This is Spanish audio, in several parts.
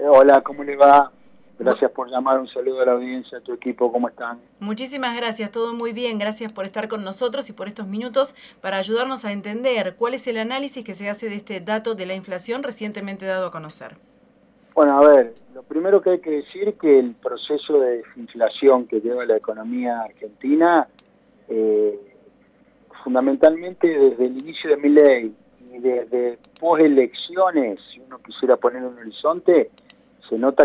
Hola, ¿cómo le va? Gracias por llamar, un saludo a la audiencia, a tu equipo, ¿cómo están? Muchísimas gracias, todo muy bien. Gracias por estar con nosotros y por estos minutos para ayudarnos a entender cuál es el análisis que se hace de este dato de la inflación recientemente dado a conocer. Bueno, a ver, lo primero que hay que decir es que el proceso de desinflación que lleva la economía argentina, eh, fundamentalmente desde el inicio de Milei y desde postelecciones, si uno quisiera poner un horizonte, se nota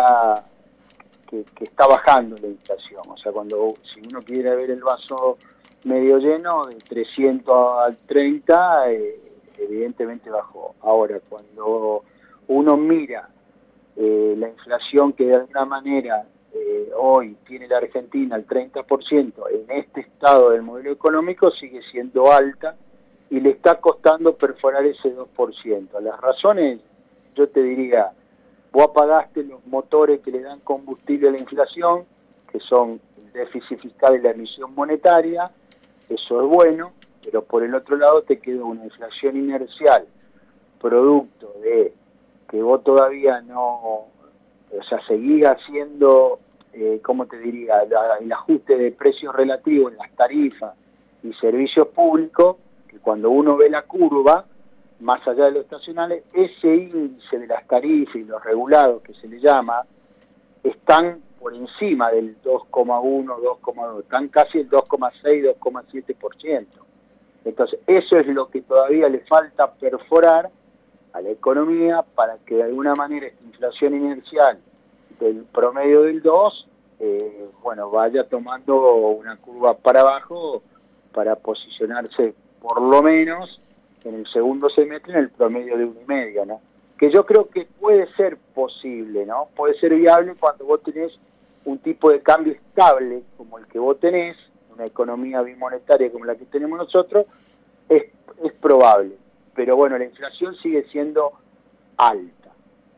que está bajando la inflación. O sea, si uno quiere ver el vaso medio lleno, de 300 al 30, evidentemente bajó. Ahora, cuando uno mira la inflación que de alguna manera hoy tiene la Argentina al 30%, en este estado del modelo económico sigue siendo alta y le está costando perforar ese 2%. Las razones, yo te diría, vos apagaste los motores que le dan combustible a la inflación, que son el déficit fiscal y la emisión monetaria, eso es bueno, pero por el otro lado te quedó una inflación inercial, producto de que vos todavía no, o sea, seguís haciendo, ¿cómo te diría?, el ajuste de precios relativos en las tarifas y servicios públicos, que cuando uno ve la curva, más allá de los estacionales, ese índice de las tarifas y los regulados que se le llama, están por encima del 2,1, 2,2, están casi el 2,6, 2,7%. Entonces, eso es lo que todavía le falta perforar a la economía para que de alguna manera esta inflación inercial del promedio del 2, bueno, vaya tomando una curva para abajo para posicionarse por lo menos en el segundo semestre en el promedio de 1,5, ¿no? Que yo creo que puede ser posible, ¿no? Puede ser viable cuando vos tenés un tipo de cambio estable como el que vos tenés, una economía bimonetaria como la que tenemos nosotros, es probable. Pero bueno, la inflación sigue siendo alta.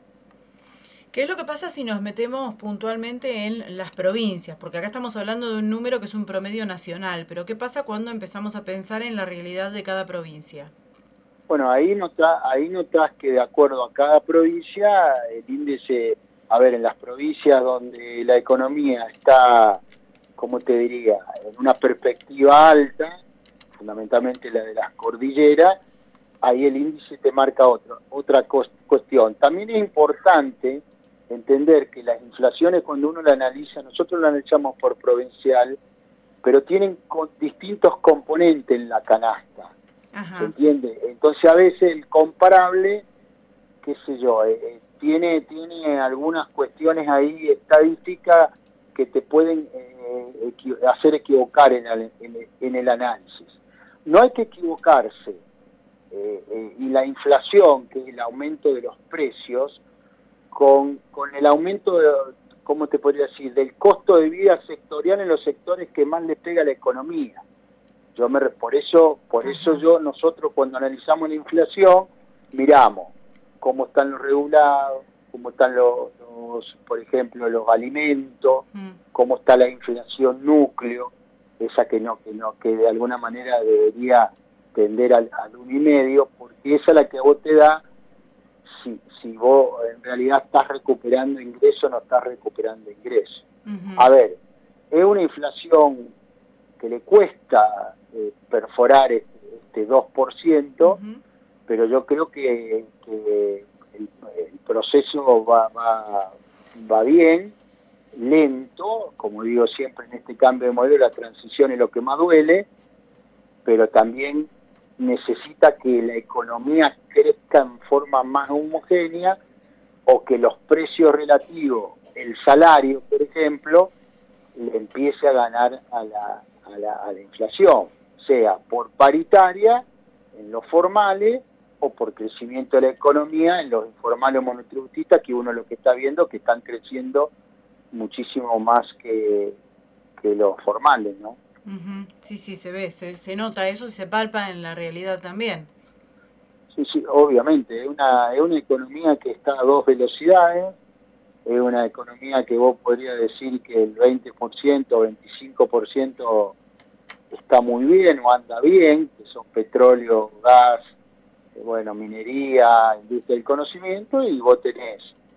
¿Qué es lo que pasa si nos metemos puntualmente en las provincias? Porque acá estamos hablando de un número que es un promedio nacional, pero ¿qué pasa cuando empezamos a pensar en la realidad de cada provincia? Bueno, ahí notas que de acuerdo a cada provincia, el índice, a ver, en las provincias donde la economía está, ¿cómo te diría?, en una perspectiva alta, fundamentalmente la de las cordilleras, ahí el índice te marca otra cuestión. También es importante entender que las inflaciones, cuando uno la analiza, nosotros la analizamos por provincial, pero tienen distintos componentes en la canasta. ¿Se Ajá. entiende? Entonces a veces el comparable, qué sé yo, tiene algunas cuestiones ahí estadísticas que te pueden hacer equivocar en el análisis. No hay que equivocarse, y la inflación, que es el aumento de los precios, con el aumento de, ¿cómo te podría decir?, del costo de vida sectorial en los sectores que más le pega a la economía. Nosotros cuando analizamos la inflación, miramos cómo están los regulados, cómo están por ejemplo, los alimentos, Mm. cómo está la inflación núcleo, esa que de alguna manera debería tender al 1,5, porque esa es la que a vos te da si vos en realidad estás recuperando ingresos o no estás recuperando ingresos. Ujú. A ver, es una inflación que le cuesta perforar este 2%, Ujú. pero yo creo que el proceso va bien, lento, como digo siempre en este cambio de modelo, la transición es lo que más duele, pero también necesita que la economía crezca en forma más homogénea o que los precios relativos, el salario, por ejemplo, le empiece a ganar a la inflación, sea por paritaria en los formales o por crecimiento de la economía en los informales o monotributistas, que uno lo que está viendo que están creciendo muchísimo más que los formales, ¿no? Ujú. Sí, sí, se ve, se nota eso y se palpa en la realidad también. Sí, sí, obviamente, es una economía que está a dos velocidades, es una economía que vos podrías decir que el 20% o 25% está muy bien o anda bien, que son petróleo, gas, bueno, minería, industria del conocimiento, y vos tenés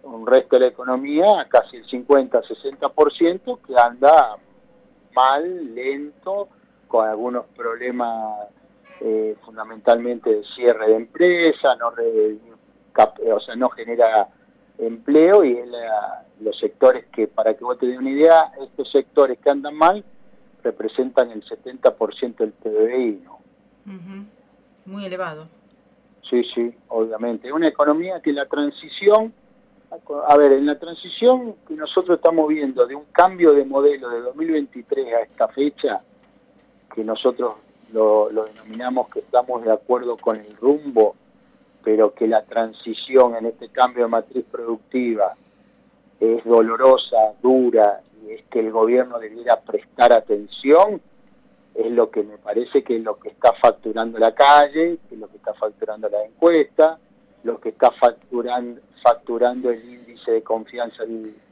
un resto de la economía, casi el 50-60%, que anda mal, lento, con algunos problemas fundamentalmente de cierre de empresas, no genera empleo, y es los sectores que, para que vos te des una idea, estos sectores que andan mal representan el 70% del PBI, ¿no? Uh-huh. Muy elevado. Sí, sí, obviamente. Es una economía que la transición, en la transición que nosotros estamos viendo de un cambio de modelo de 2023 a esta fecha, que nosotros lo denominamos que estamos de acuerdo con el rumbo, pero que la transición en este cambio de matriz productiva es dolorosa, dura, y es que el gobierno debiera prestar atención, es lo que me parece que es lo que está facturando la calle, que es lo que está facturando la encuesta, lo que está facturando el índice de confianza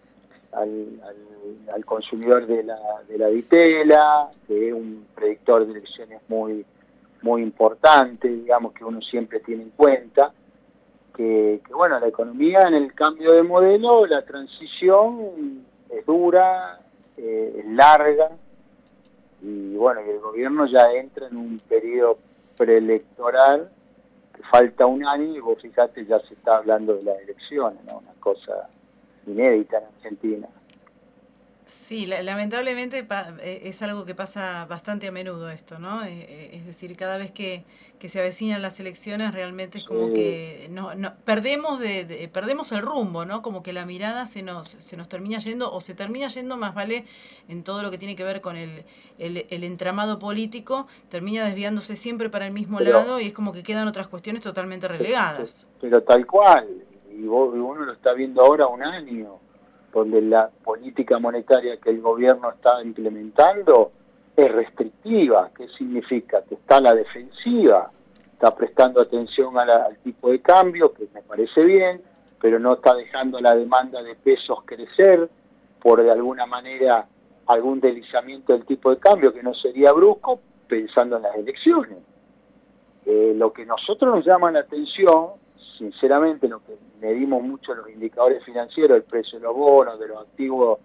al consumidor de la vitela, que es un predictor de elecciones muy importante, digamos, que uno siempre tiene en cuenta, que bueno, la economía en el cambio de modelo, la transición es dura, es larga, y bueno, y el gobierno ya entra en un periodo preelectoral que falta un año, y vos fijate, ya se está hablando de las elecciones, ¿no? Una cosa inédita en Argentina. Sí, lamentablemente es algo que pasa bastante a menudo esto, ¿no? Es decir, cada vez que se avecinan las elecciones realmente es como que perdemos el rumbo, ¿no? Como que la mirada se nos termina yendo, o se termina yendo, más vale, en todo lo que tiene que ver con el entramado político, termina desviándose siempre para el mismo lado, y es como que quedan otras cuestiones totalmente relegadas. Pero tal cual, y uno lo está viendo ahora, un año, donde la política monetaria que el gobierno está implementando es restrictiva. ¿Qué significa? Que está a la defensiva, está prestando atención al tipo de cambio, que me parece bien, pero no está dejando la demanda de pesos crecer por de alguna manera algún deslizamiento del tipo de cambio, que no sería brusco, pensando en las elecciones. Lo que nosotros nos llama la atención, sinceramente, lo que medimos mucho los indicadores financieros, el precio de los bonos, de los activos,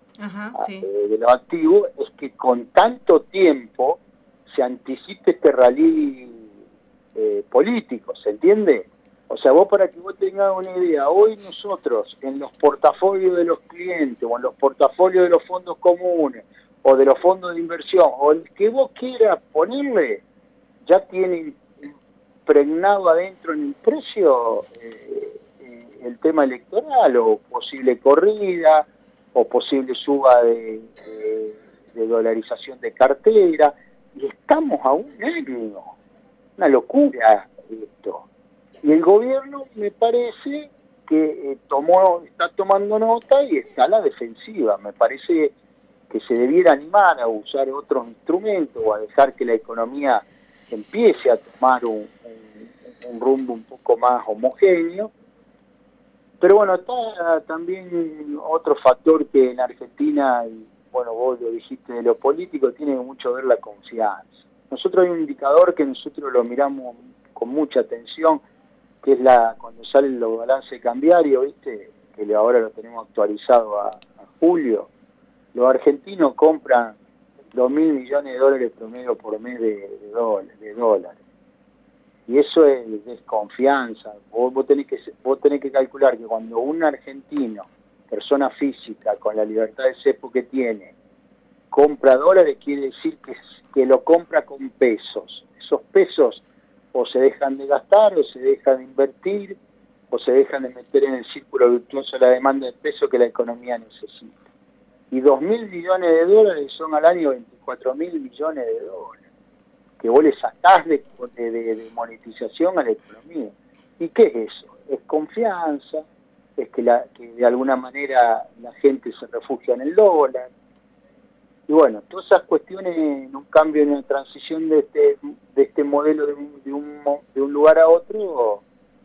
es que con tanto tiempo se anticipe este rally político, ¿se entiende? O sea, para que vos tengas una idea, hoy nosotros en los portafolios de los clientes, o en los portafolios de los fondos comunes, o de los fondos de inversión, o el que vos quieras ponerle, ya tienen impregnado adentro en el precio el tema electoral, o posible corrida, o posible suba de dolarización de cartera, y estamos a un año, una locura esto. Y el gobierno, me parece que está tomando nota y está a la defensiva. Me parece que se debiera animar a usar otros instrumentos, o a dejar que la economía empiece a tomar un rumbo un poco más homogéneo. Pero bueno, está también otro factor que en Argentina, y bueno, vos lo dijiste de lo político, tiene mucho que ver la confianza. Nosotros hay un indicador que nosotros lo miramos con mucha atención, que es cuando salen los balances cambiarios, ¿viste? Que ahora lo tenemos actualizado a julio. Los argentinos compran 2.000 millones de dólares promedio por mes de dólares. Y eso es desconfianza. Vos tenés que calcular que cuando un argentino, persona física, con la libertad de cepo que tiene, compra dólares, quiere decir que lo compra con pesos. Esos pesos o se dejan de gastar, o se dejan de invertir, o se dejan de meter en el círculo virtuoso la demanda de peso que la economía necesita. Y 2.000 millones de dólares son al año 24.000 millones de dólares, que vos le sacás de monetización a la economía. ¿Y qué es eso? Es confianza, es que de alguna manera la gente se refugia en el dólar. Y bueno, todas esas cuestiones, en un cambio, en una transición de este modelo de un lugar a otro,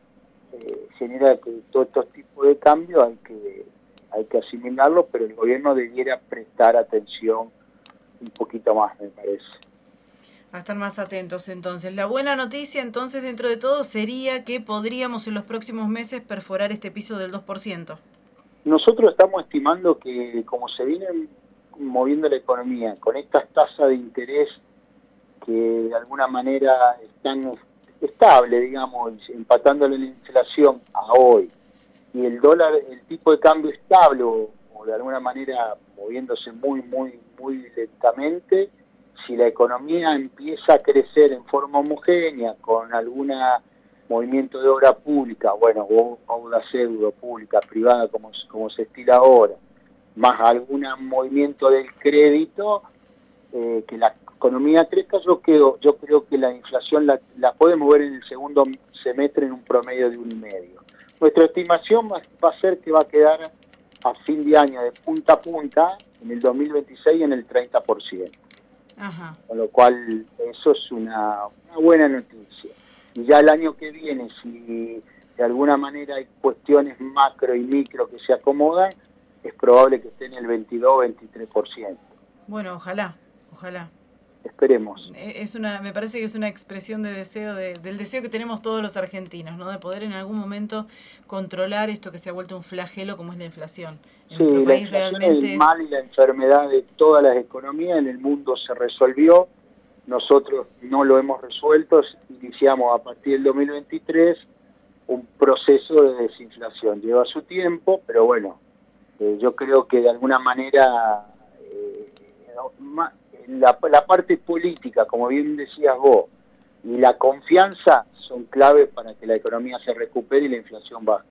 genera que todos estos tipos de cambios hay que asimilarlos, pero el gobierno debiera prestar atención un poquito más, me parece. A estar más atentos entonces. La buena noticia entonces, dentro de todo, sería que podríamos en los próximos meses perforar este piso del 2%. Nosotros estamos estimando que como se viene moviendo la economía con estas tasas de interés que de alguna manera están estables, digamos, empatándole la inflación a hoy, y el dólar, el tipo de cambio estable o de alguna manera moviéndose muy lentamente, si la economía empieza a crecer en forma homogénea con algún movimiento de obra pública, bueno, o obra pseudo pública, privada, como se estila ahora, más algún movimiento del crédito, que la economía crezca, yo creo que la inflación la puede mover en el segundo semestre en un promedio de 1,5. Nuestra estimación va a ser que va a quedar a fin de año de punta a punta en el 2026 en el 30%. Ajá. Con lo cual eso es una buena noticia. Y ya el año que viene, si de alguna manera hay cuestiones macro y micro que se acomodan, es probable que esté en el 22-23%. Bueno, ojalá. Esperemos. Me parece que es una expresión de deseo, del deseo que tenemos todos los argentinos, ¿no? De poder en algún momento controlar esto que se ha vuelto un flagelo como es la inflación. En nuestro país inflación realmente es el mal y la enfermedad de todas las economías. En el mundo se resolvió, nosotros no lo hemos resuelto. Iniciamos a partir del 2023 un proceso de desinflación. Lleva su tiempo, pero bueno, yo creo que de alguna manera la parte política, como bien decías vos, y la confianza son claves para que la economía se recupere y la inflación baje.